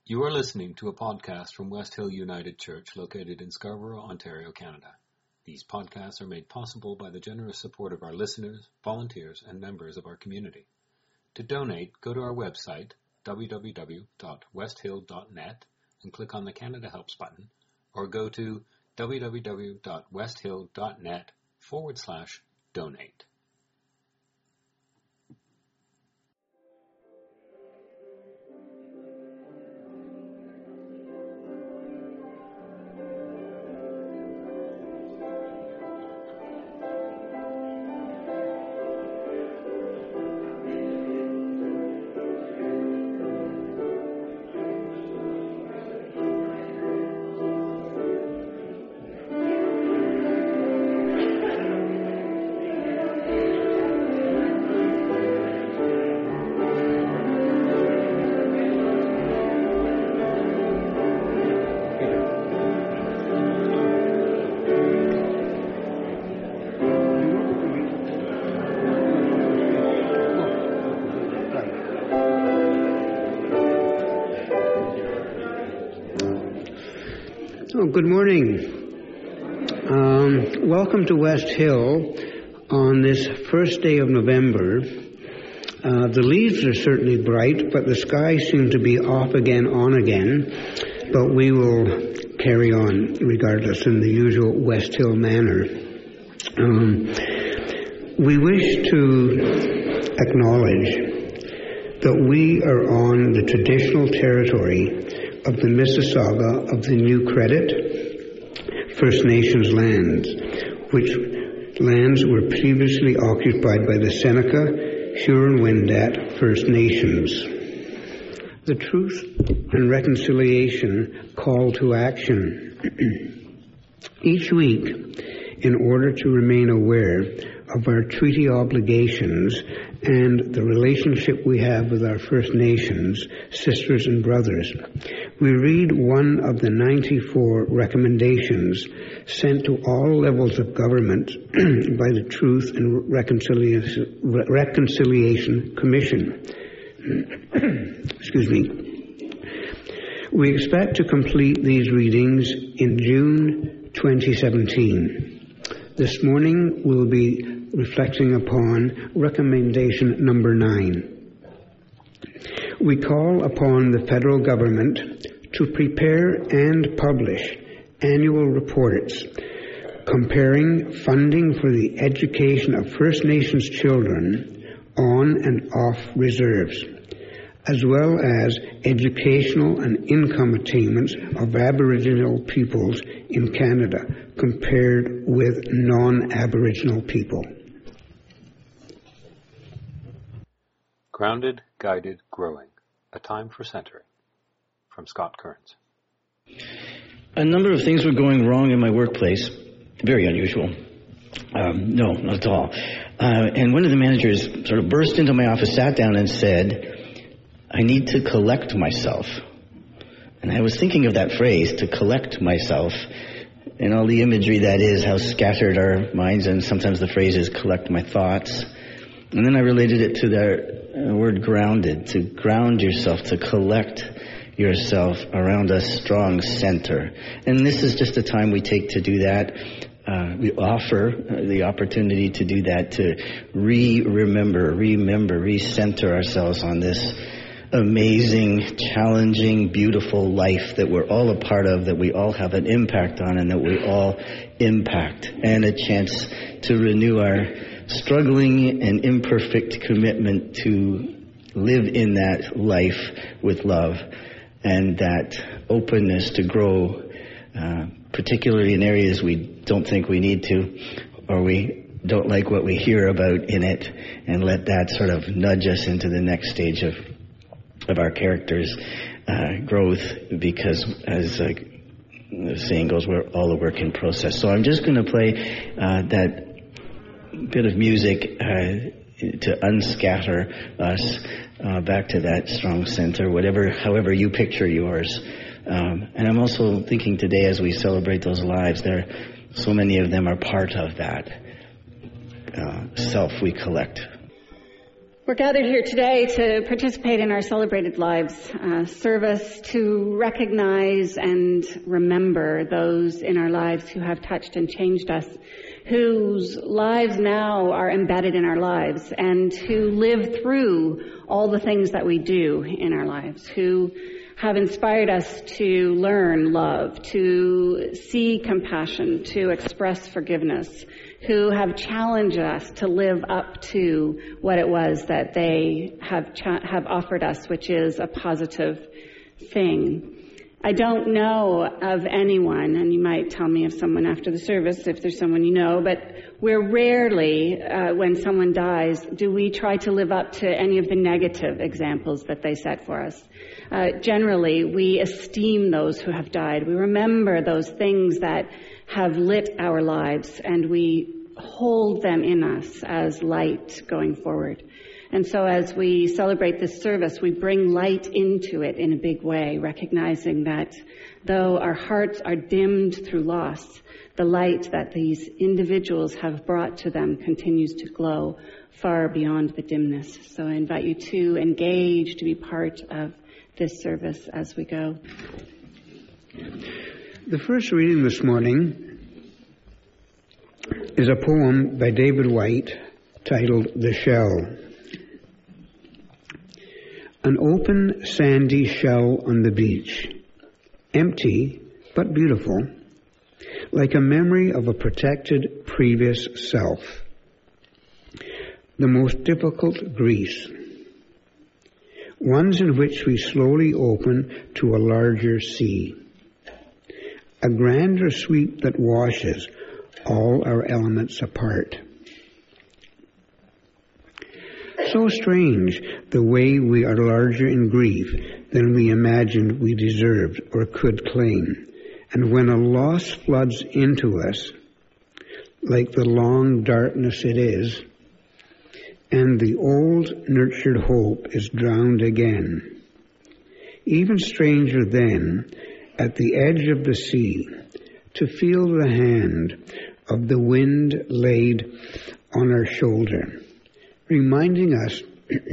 You are listening to a podcast from West Hill United Church located in Scarborough, Ontario, Canada. These podcasts are made possible by the generous support of our listeners, volunteers, and members of our community. To donate, go to our website, www.westhill.net, and click on the Canada Helps button, or go to www.westhill.net/donate. Good morning. Welcome to West Hill on this first day of November. The leaves are certainly bright, but the skies seem to be off again, on again. But we will carry on regardless in the usual West Hill manner. We wish to acknowledge that we are on the traditional territory of the Mississauga of the New Credit First Nations lands, which lands were previously occupied by the Seneca Huron-Wendat First Nations. The Truth and Reconciliation Call to Action. Each week, in order to remain aware of our treaty obligations and the relationship we have with our First Nations, sisters and brothers, we read one of the 94 recommendations sent to all levels of government by the Truth and Reconciliation Commission. Excuse me. We expect to complete these readings in June 2017. This morning we'll be reflecting upon recommendation number 9. We call upon the federal government to prepare and publish annual reports comparing funding for the education of First Nations children on and off reserves, as well as educational and income attainments of Aboriginal peoples in Canada compared with non-Aboriginal people. Grounded, Guided, Growing. A Time for Centering. From Scott Kearns. A number of things were going wrong in my workplace. Very unusual. No, not at all. And one of the managers sort of burst into my office, sat down and said, "I need to collect myself." And I was thinking of that phrase, to collect myself, and all the imagery that is, how scattered our minds, and sometimes the phrase is collect my thoughts. And then I related it to the word grounded, to ground yourself, to collect yourself around a strong center. And this is just a time we take to do that. We offer the opportunity to do that, to remember, recenter ourselves on this amazing, challenging, beautiful life that we're all a part of, that we all have an impact on, and that we all impact, and a chance to renew our struggling and imperfect commitment to live in that life with love and that openness to grow, particularly in areas we don't think we need to, or we don't like what we hear about in it, and let that sort of nudge us into the next stage of our character's growth, because as the saying goes, we're all a work in process. So I'm just going to play that bit of music to unscatter us back to that strong center, however you picture yours. And I'm also thinking today, as we celebrate those lives, so many of them are part of that self we collect. We're gathered here today to participate in our Celebrated Lives service to recognize and remember those in our lives who have touched and changed us, whose lives now are embedded in our lives, and who live through all the things that we do in our lives, who have inspired us to learn love, to see compassion, to express forgiveness, who have challenged us to live up to what it was that they have offered us, which is a positive thing. I don't know of anyone, and you might tell me of someone after the service if there's someone you know, but we're rarely, when someone dies, do we try to live up to any of the negative examples that they set for us. Generally, we esteem those who have died. We remember those things that have lit our lives, and we hold them in us as light going forward. And so as we celebrate this service, we bring light into it in a big way, recognizing that though our hearts are dimmed through loss, the light that these individuals have brought to them continues to glow far beyond the dimness. So I invite you to engage, to be part of this service as we go. The first reading this morning is a poem by David Whyte titled The Shell. An open, sandy shell on the beach, empty but beautiful, like a memory of a protected previous self. The most difficult Greece, ones in which we slowly open to a larger sea, a grander sweep that washes all our elements apart. So strange the way we are larger in grief than we imagined we deserved or could claim. And when a loss floods into us, like the long darkness it is, and the old nurtured hope is drowned again. Even stranger then, at the edge of the sea, to feel the hand of the wind laid on our shoulder, reminding us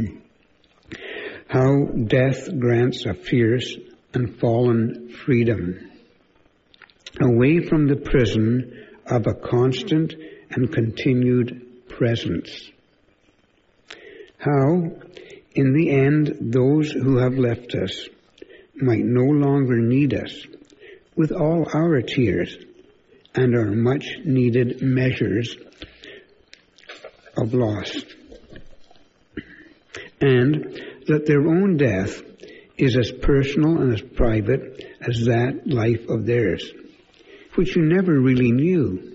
how death grants a fierce and fallen freedom, away from the prison of a constant and continued presence. How, in the end, those who have left us might no longer need us with all our tears and our much-needed measures of loss, and that their own death is as personal and as private as that life of theirs, which you never really knew.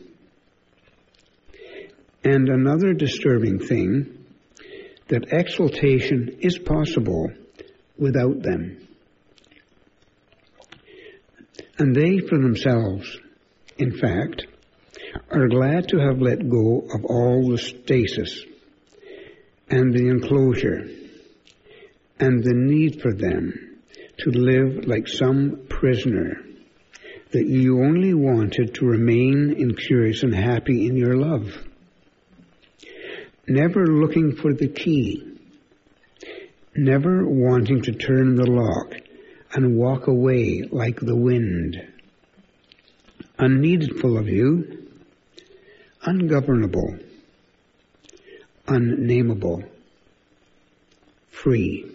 And another disturbing thing, that exaltation is possible without them. And they, for themselves, in fact, are glad to have let go of all the stasis and the enclosure and the need for them to live like some prisoner that you only wanted to remain incurious and happy in your love, never looking for the key, never wanting to turn the lock and walk away like the wind, unneedful of you, ungovernable, unnameable, free.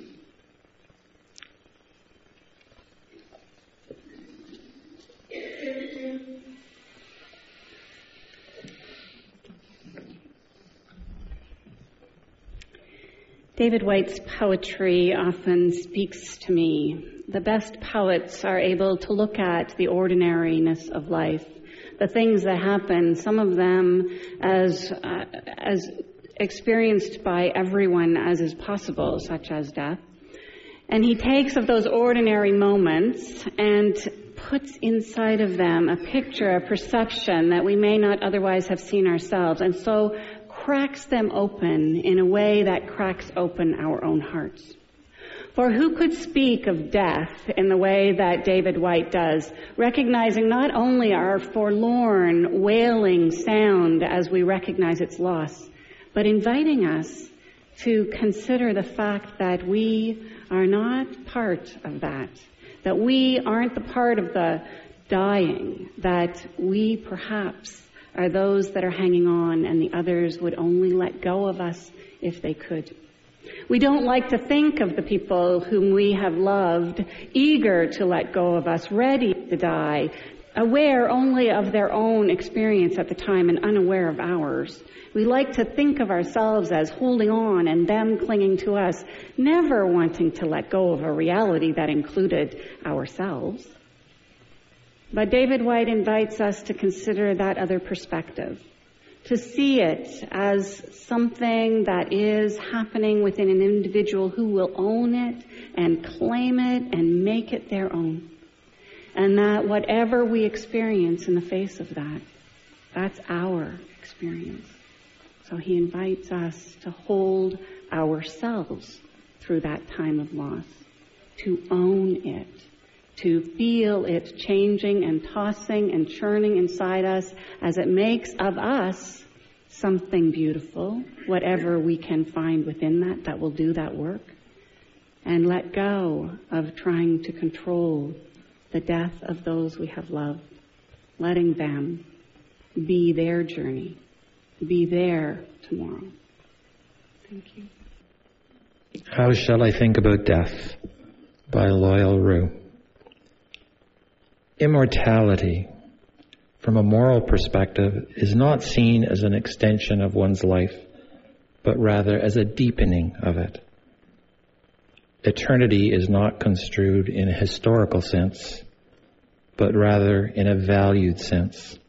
David Whyte's poetry often speaks to me. The best poets are able to look at the ordinariness of life, the things that happen, some of them as experienced by everyone as is possible, such as death. And he takes of those ordinary moments and puts inside of them a picture, a perception that we may not otherwise have seen ourselves, and so cracks them open in a way that cracks open our own hearts. For who could speak of death in the way that David Whyte does, recognizing not only our forlorn, wailing sound as we recognize its loss, but inviting us to consider the fact that we are not part of that we aren't the part of the dying, that we perhaps are those that are hanging on and the others would only let go of us if they could. We don't like to think of the people whom we have loved, eager to let go of us, ready to die, aware only of their own experience at the time and unaware of ours. We like to think of ourselves as holding on and them clinging to us, never wanting to let go of a reality that included ourselves. But David Whyte invites us to consider that other perspective, to see it as something that is happening within an individual who will own it and claim it and make it their own. And that whatever we experience in the face of that, that's our experience. So he invites us to hold ourselves through that time of loss, to own it, to feel it changing and tossing and churning inside us as it makes of us something beautiful, whatever we can find within that will do that work, and let go of trying to control the death of those we have loved, letting them be their journey, be their tomorrow. Thank you. How Shall I Think About Death by Loyal Rue. Immortality, from a moral perspective, is not seen as an extension of one's life, but rather as a deepening of it. Eternity is not construed in a historical sense, but rather in a valued sense.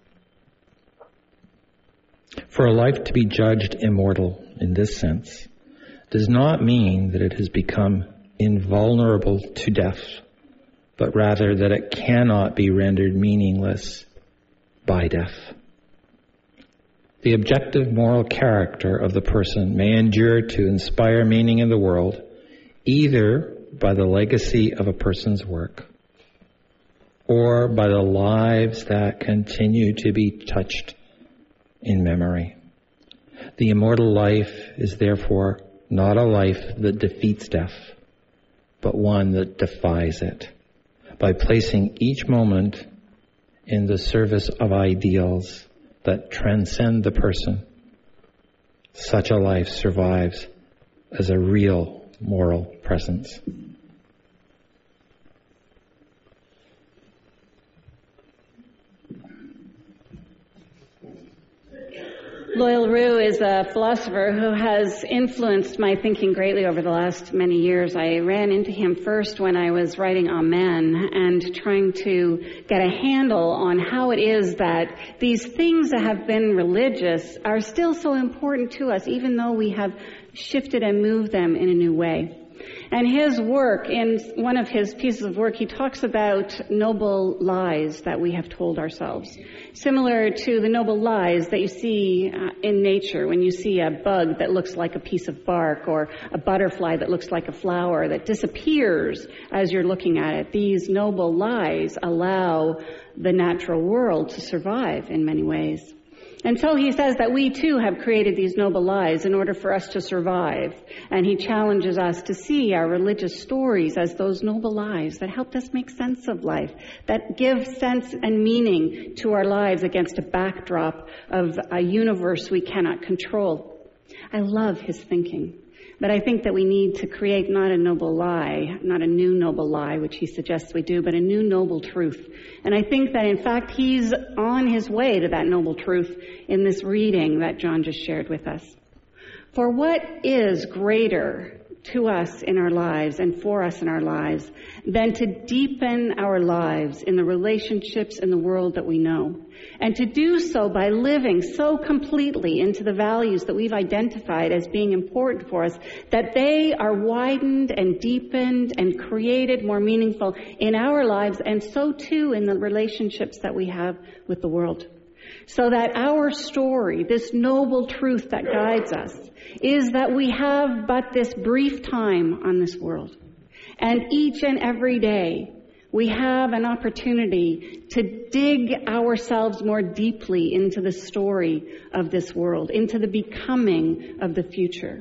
For a life to be judged immortal in this sense does not mean that it has become invulnerable to death, but rather that it cannot be rendered meaningless by death. The objective moral character of the person may endure to inspire meaning in the world, either by the legacy of a person's work or by the lives that continue to be touched in memory. The immortal life is therefore not a life that defeats death, but one that defies it, by placing each moment in the service of ideals that transcend the person. Such a life survives as a real moral presence. Loyal Rue is a philosopher who has influenced my thinking greatly over the last many years. I ran into him first when I was writing Amen and trying to get a handle on how it is that these things that have been religious are still so important to us, even though we have shifted and moved them in a new way. And his work, in one of his pieces of work, he talks about noble lies that we have told ourselves. Similar to the noble lies that you see in nature when you see a bug that looks like a piece of bark or a butterfly that looks like a flower that disappears as you're looking at it. These noble lies allow the natural world to survive in many ways. And so he says that we too have created these noble lies in order for us to survive. And he challenges us to see our religious stories as those noble lies that helped us make sense of life, that give sense and meaning to our lives against a backdrop of a universe we cannot control. I love his thinking. But I think that we need to create not a noble lie, not a new noble lie, which he suggests we do, but a new noble truth. And I think that, in fact, he's on his way to that noble truth in this reading that John just shared with us. For what is greater to us in our lives and for us in our lives than to deepen our lives in the relationships in the world that we know, and to do so by living so completely into the values that we've identified as being important for us that they are widened and deepened and created more meaningful in our lives, and so too in the relationships that we have with the world. So that our story, this noble truth that guides us, is that we have but this brief time on this world. And each and every day, we have an opportunity to dig ourselves more deeply into the story of this world, into the becoming of the future.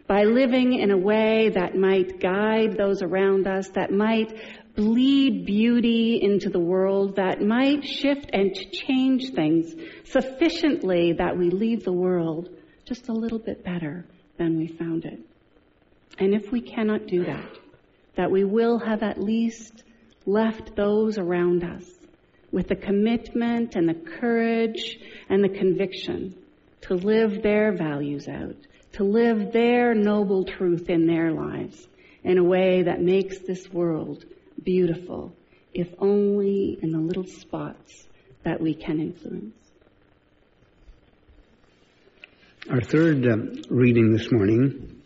by living in a way that might guide those around us, that might bleed beauty into the world, that might shift and change things sufficiently that we leave the world just a little bit better than we found it. And if we cannot do that, that we will have at least left those around us with the commitment and the courage and the conviction to live their values out, to live their noble truth in their lives in a way that makes this world beautiful, if only in the little spots that we can influence. Our third reading this morning.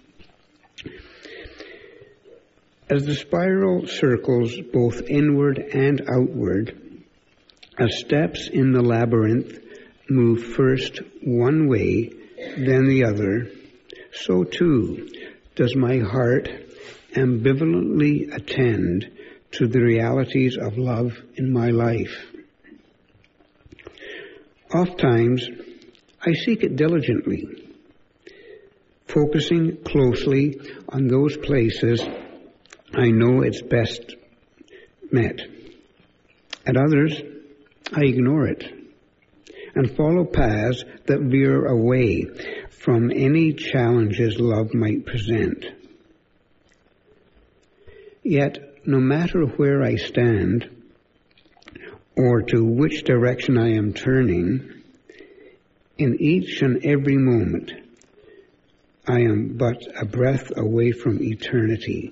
As the spiral circles both inward and outward, as steps in the labyrinth move first one way, then the other, so too does my heart ambivalently attend to the realities of love in my life. Oftentimes, I seek it diligently, focusing closely on those places I know it's best met. At others, I ignore it and follow paths that veer away from any challenges love might present. Yet, no matter where I stand or to which direction I am turning, in each and every moment, I am but a breath away from eternity.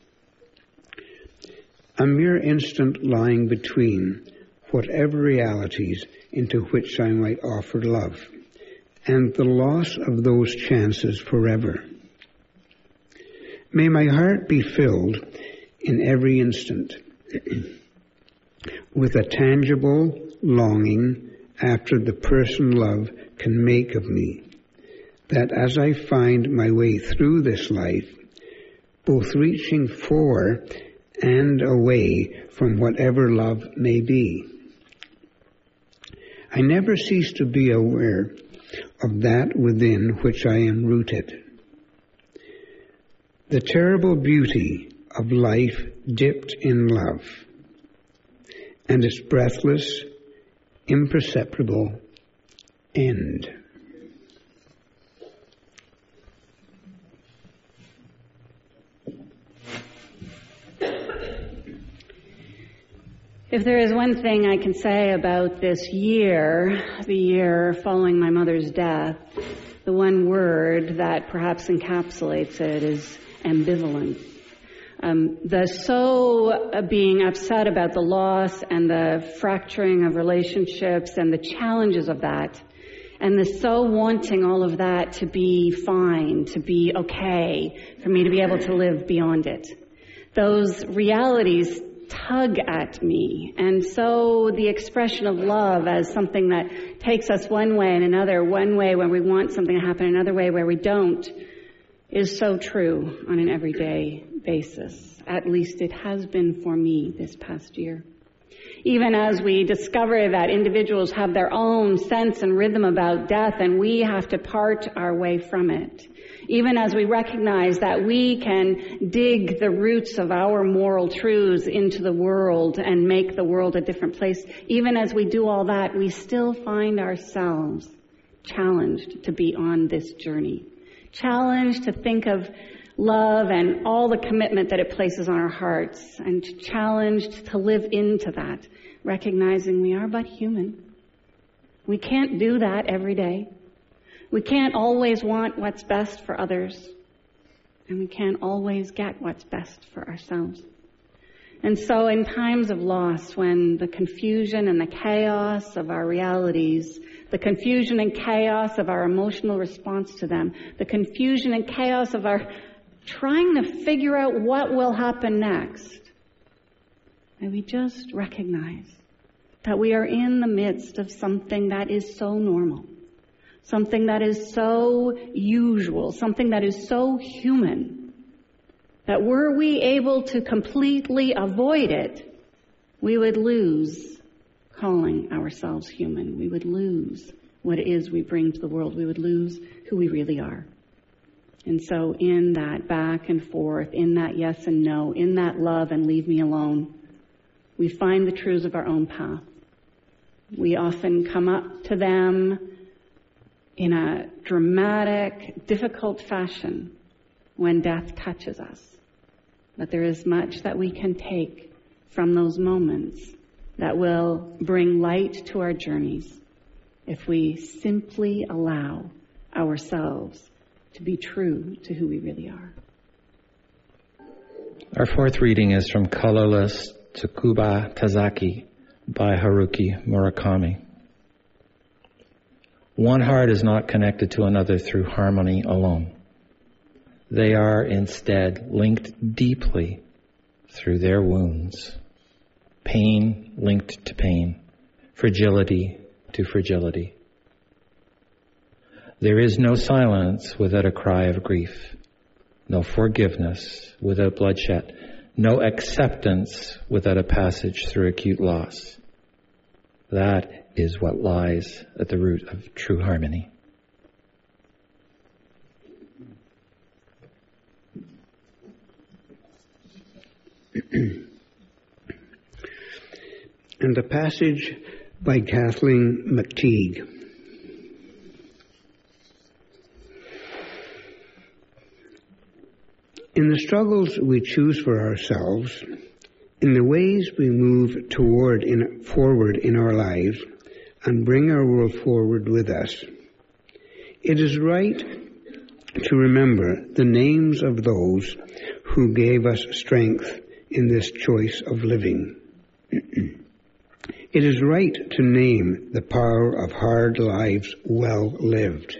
A mere instant lying between whatever realities into which I might offer love, and the loss of those chances forever. May my heart be filled in every instant with a tangible longing after the person love can make of me, that as I find my way through this life, both reaching for and away from whatever love may be, I never cease to be aware of that within which I am rooted. The terrible beauty of life dipped in love, and its breathless, imperceptible end. If there is one thing I can say about this year, the year following my mother's death, the one word that perhaps encapsulates it is ambivalence. Being upset about the loss and the fracturing of relationships and the challenges of that, and the so wanting all of that to be fine, to be okay, for me to be able to live beyond it. Those realities tug at me, and so the expression of love as something that takes us one way and another, one way when we want something to happen, another way where we don't, is so true on an everyday basis. At least it has been for me this past year. Even as we discover that individuals have their own sense and rhythm about death, and we have to part our way from it. Even as we recognize that we can dig the roots of our moral truths into the world and make the world a different place, even as we do all that, we still find ourselves challenged to be on this journey. Challenged to think of love and all the commitment that it places on our hearts, and challenged to live into that, recognizing we are but human. We can't do that every day. We can't always want what's best for others, and we can't always get what's best for ourselves. And so in times of loss, when the confusion and the chaos of our realities, the confusion and chaos of our emotional response to them, the confusion and chaos of our trying to figure out what will happen next, may we just recognize that we are in the midst of something that is so normal, something that is so usual, something that is so human, that were we able to completely avoid it, we would lose calling ourselves human. We would lose what it is we bring to the world. We would lose who we really are. And so in that back and forth, in that yes and no, in that love and leave me alone, we find the truths of our own path. We often come up to them in a dramatic, difficult fashion when death touches us. But there is much that we can take from those moments that will bring light to our journeys if we simply allow ourselves to be true to who we really are. Our fourth reading is from Colorless Tsukuba Tazaki by Haruki Murakami. One heart is not connected to another through harmony alone. They are instead linked deeply through their wounds. Pain linked to pain. Fragility to fragility. There is no silence without a cry of grief, no forgiveness without bloodshed, no acceptance without a passage through acute loss. That is what lies at the root of true harmony. And a passage by Kathleen McTeague. In the struggles we choose for ourselves, in the ways we move forward in our lives and bring our world forward with us, it is right to remember the names of those who gave us strength in this choice of living. It is right to name the power of hard lives well lived.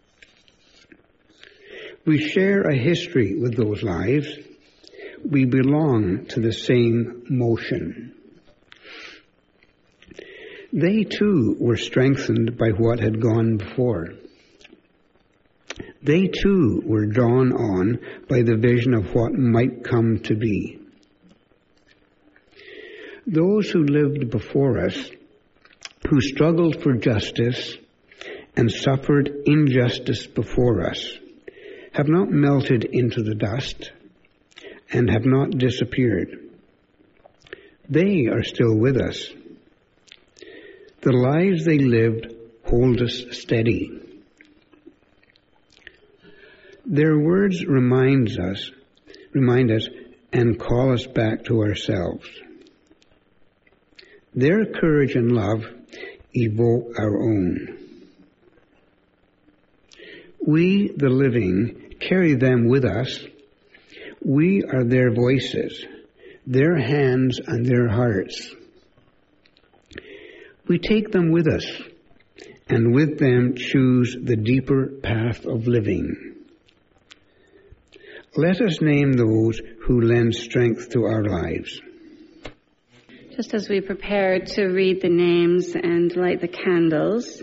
We share a history with those lives. We belong to the same motion. They too were strengthened by what had gone before. They too were drawn on by the vision of what might come to be. Those who lived before us, who struggled for justice and suffered injustice before us, have not melted into the dust and have not disappeared. They are still with us. The lives they lived hold us steady. Their words remind us and call us back to ourselves. Their courage and love evoke our own. We, the living, carry them with us. We are their voices, their hands and their hearts. We take them with us, and with them choose the deeper path of living. Let us name those who lend strength to our lives. Just as we prepare to read the names and light the candles,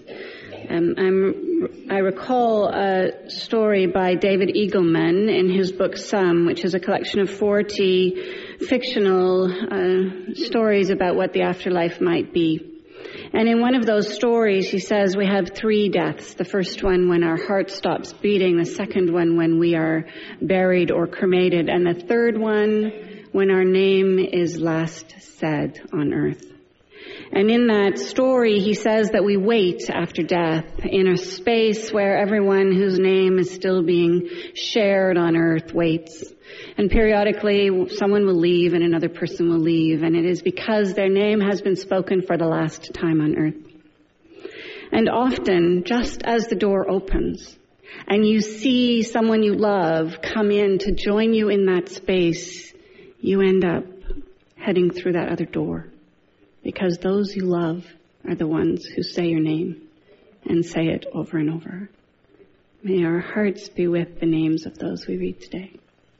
I recall a story by David Eagleman in his book Some, which is a collection of 40 fictional stories about what the afterlife might be. And in one of those stories, he says we have 3 deaths. The first one when our heart stops beating, the second one when we are buried or cremated, and the third one when our name is last said on earth. And in that story, he says that we wait after death in a space where everyone whose name is still being shared on earth waits. And periodically, someone will leave and another person will leave. And it is because their name has been spoken for the last time on earth. And often, just as the door opens and you see someone you love come in to join you in that space, you end up heading through that other door. Because those you love are the ones who say your name and say it over and over. May our hearts be with the names of those we read today.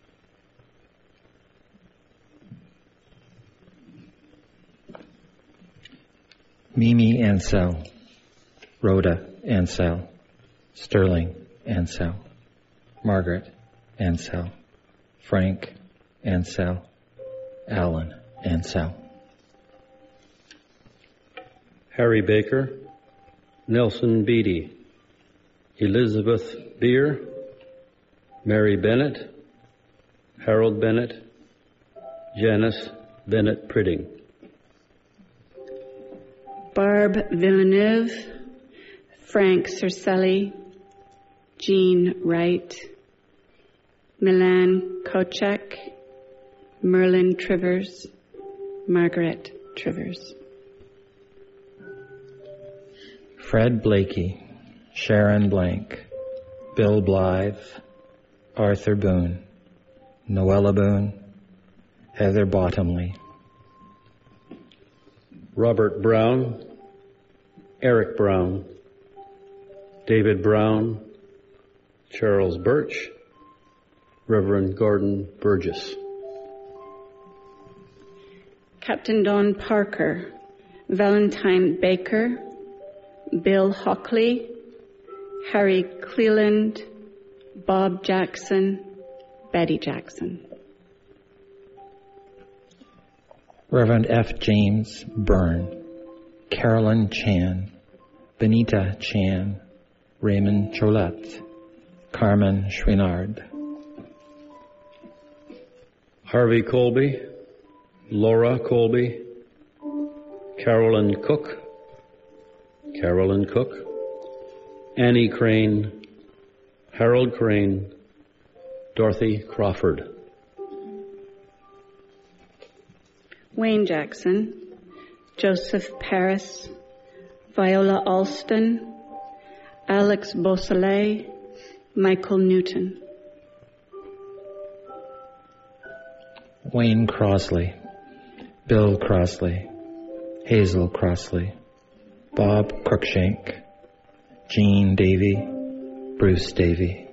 Mimi Ansell, Rhoda Ansell, Sterling Ansell, Margaret Ansell, Frank Ansell, Alan Ansell. Harry Baker, Nelson Beatty, Elizabeth Beer, Mary Bennett, Harold Bennett, Janice Bennett Pridding. Barb Villeneuve, Frank Cercelli, Jean Wright, Milan Kochek, Merlin Trivers, Margaret Trivers. Fred Blakey, Sharon Blank, Bill Blythe, Arthur Boone, Noella Boone, Heather Bottomley. Robert Brown, Eric Brown, David Brown, Charles Birch, Reverend Gordon Burgess. Captain Don Parker, Valentine Baker, Bill Hockley, Harry Cleland, Bob Jackson, Betty Jackson. Reverend F. James Byrne, Carolyn Chan, Benita Chan, Raymond Cholette, Carmen Chouinard. Harvey Colby, Laura Colby, Carolyn Cook, Annie Crane, Harold Crane, Dorothy Crawford. Wayne Jackson, Joseph Paris, Viola Alston, Alex Beausoleil, Michael Newton. Wayne Crossley, Bill Crossley, Hazel Crossley, Bob Cruikshank, Jean Davey, Bruce Davey.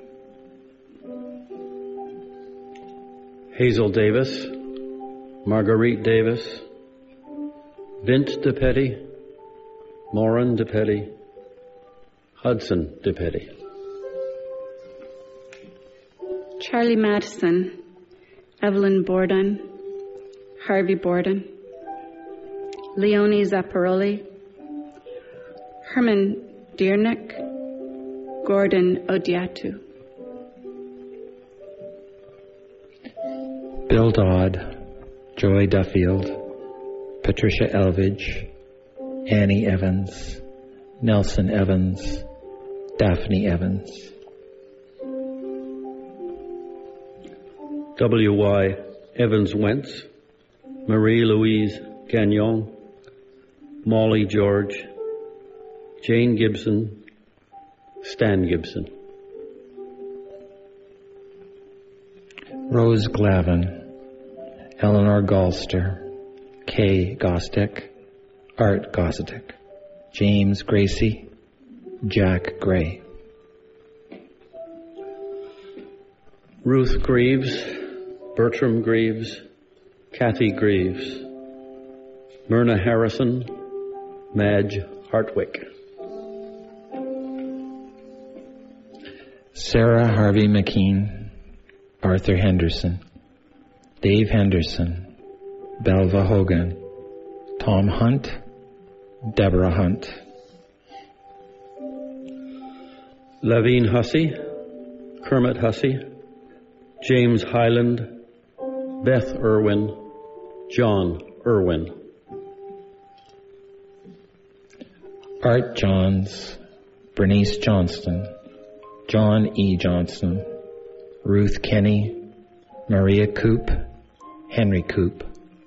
Hazel Davis, Marguerite Davis, Vint DePetty, Maureen DePetty, Hudson DePetty. Charlie Madison, Evelyn Borden, Harvey Borden, Leonie Zapparoli, Herman Dearnick, Gordon Odiatu. Bill Dodd, Joy Duffield, Patricia Elvidge, Annie Evans, Nelson Evans, Daphne Evans. W.Y. Evans Wentz, Marie-Louise Gagnon, Molly George, Jane Gibson, Stan Gibson. Rose Glavin, Eleanor Galster, Kay Gostick, Art Gostick, James Gracie, Jack Gray. Ruth Greaves, Bertram Greaves, Kathy Greaves, Myrna Harrison, Madge Hartwick. Sarah Harvey McKean, Arthur Henderson, Dave Henderson, Belva Hogan, Tom Hunt, Deborah Hunt. Lavine Hussey, Kermit Hussey, James Highland, Beth Irwin, John Irwin. Art Johns, Bernice Johnston, John E. Johnston, Ruth Kenny, Maria Coop, Henry Coop.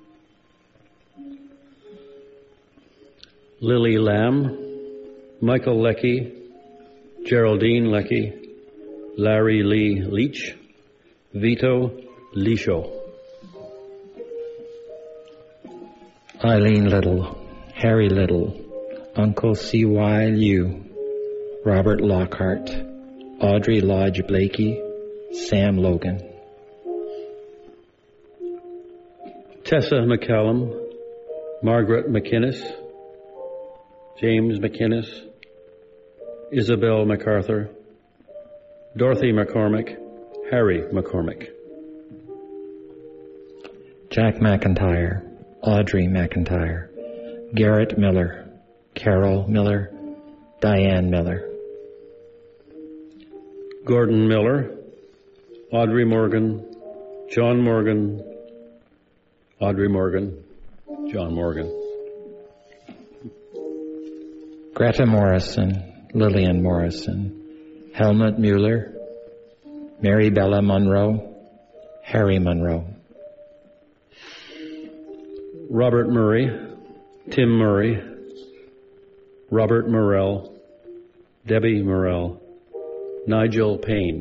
Lily Lamb, Michael Leckie, Geraldine Leckie, Larry Lee Leach, Vito Lisho. Eileen Little, Harry Little, Uncle C.Y. Liu, Robert Lockhart, Audrey Lodge Blakey, Sam Logan. Tessa McCallum, Margaret McInnes, James McInnes, Isabel MacArthur, Dorothy McCormick, Harry McCormick. Jack McIntyre, Audrey McIntyre, Garrett Miller, Carol Miller, Diane Miller. Gordon Miller, Audrey Morgan, John Morgan, Audrey Morgan, John Morgan. Greta Morrison, Lillian Morrison, Helmut Mueller, Mary Bella Monroe, Harry Monroe. Robert Murray, Tim Murray, Robert Morrell, Debbie Morrell, Nigel Payne.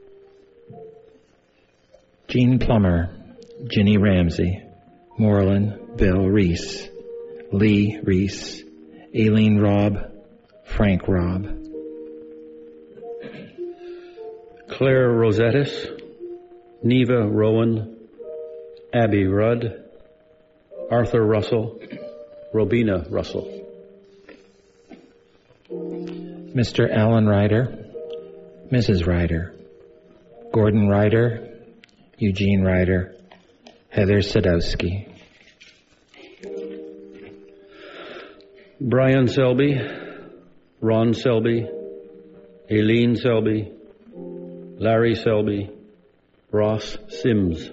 Jean Plummer, Ginny Ramsey, Moreland, Bill Reese, Lee Reese, Aileen Robb, Frank Robb. Claire Rosettis, Neva Rowan, Abby Rudd, Arthur Russell, Robina Russell. Mr. Alan Ryder, Mrs. Ryder, Gordon Ryder, Eugene Ryder, Heather Sadowski. Brian Selby, Ron Selby, Aileen Selby, Larry Selby, Ross Sims.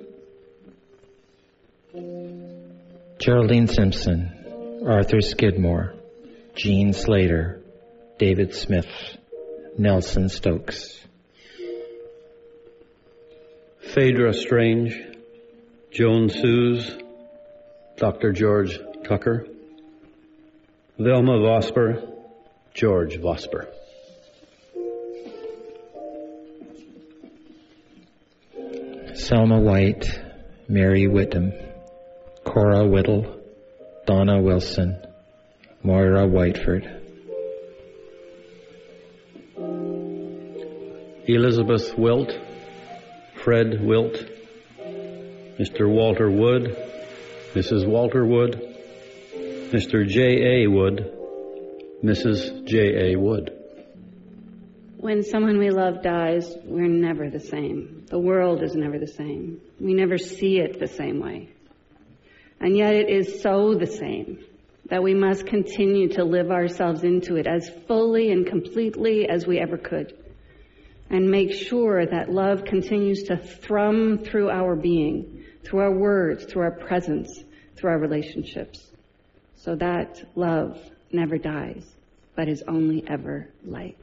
Geraldine Simpson, Arthur Skidmore, Jean Slater, David Smith, Nelson Stokes. Phaedra Strange, Joan Suze, Dr. George Tucker, Velma Vosper, George Vosper. Selma White, Mary Whittam, Cora Whittle, Donna Wilson, Moira Whiteford. Elizabeth Wilt, Fred Wilt, Mr. Walter Wood, Mrs. Walter Wood, Mr. J.A. Wood, Mrs. J.A. Wood. When someone we love dies, we're never the same. The world is never the same. We never see it the same way. And yet it is so the same that we must continue to live ourselves into it as fully and completely as we ever could. And make sure that love continues to thrum through our being, through our words, through our presence, through our relationships. So that love never dies, but is only ever light.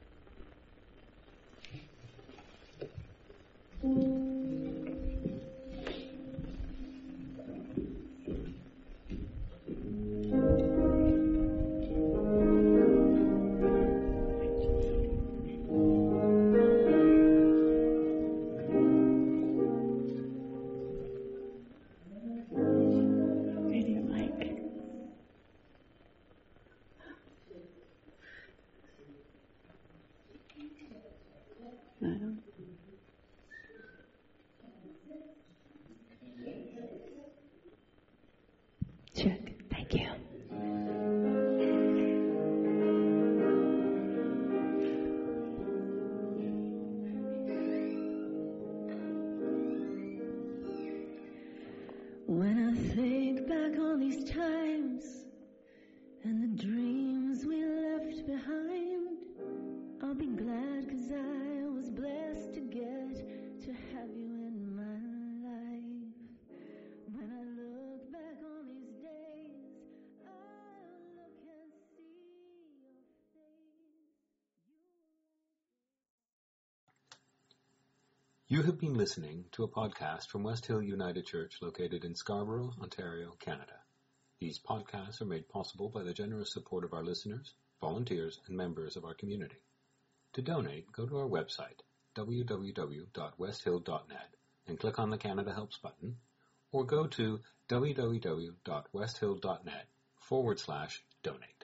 Check. Thank you. When I think back on these times and the dreams we left behind, I'll be glad 'cause I was blessed to get to have you in my life. When I look back on these days, I'll look and see your face. You have been listening to a podcast from West Hill United Church located in Scarborough, Ontario, Canada. These podcasts are made possible by the generous support of our listeners, volunteers, and members of our community. To donate, go to our website, www.westhill.net, and click on the Canada Helps button, or go to www.westhill.net/donate.